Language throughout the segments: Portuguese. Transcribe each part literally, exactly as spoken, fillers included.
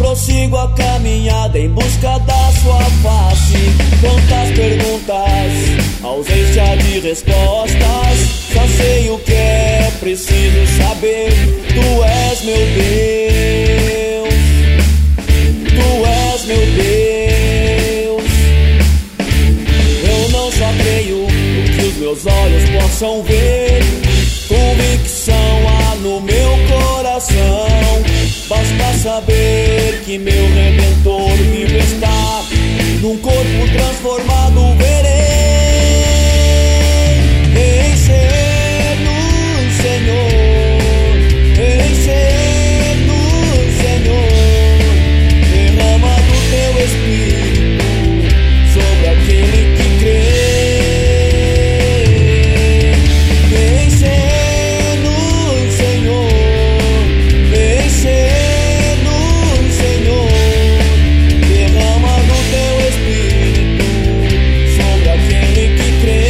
prossigo a caminhada em busca da sua face. Quantas perguntas, ausência de respostas. Só sei o que é preciso saber. Tu és meu Deus, tu és meu Deus. Eu não só creio no que os meus olhos possam ver. Convicção há no meu coração. Basta saber que meu Redentor vivo está. Num corpo transformado verei. Encher no Senhor, encher no Senhor. Derrama do teu Espírito sobre aquele que crê. Encher no Senhor, encher no Senhor. Derrama do teu Espírito sobre aquele que crê.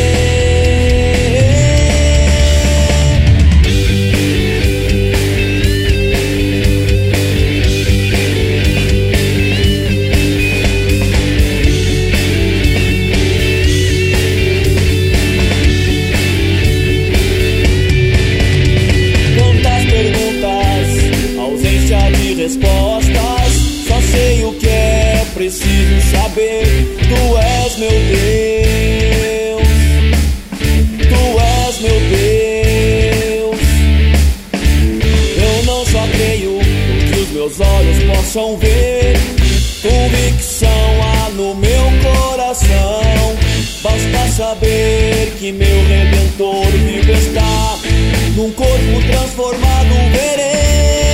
Quantas perguntas, ausência de respostas. Só sei o que é preciso saber. Tu és meu Deus, tu és meu Deus. Eu não só creio no que os meus olhos possam ver. Convicção há no meu coração. Basta saber que meu Redentor vivo está. Num corpo transformado verei.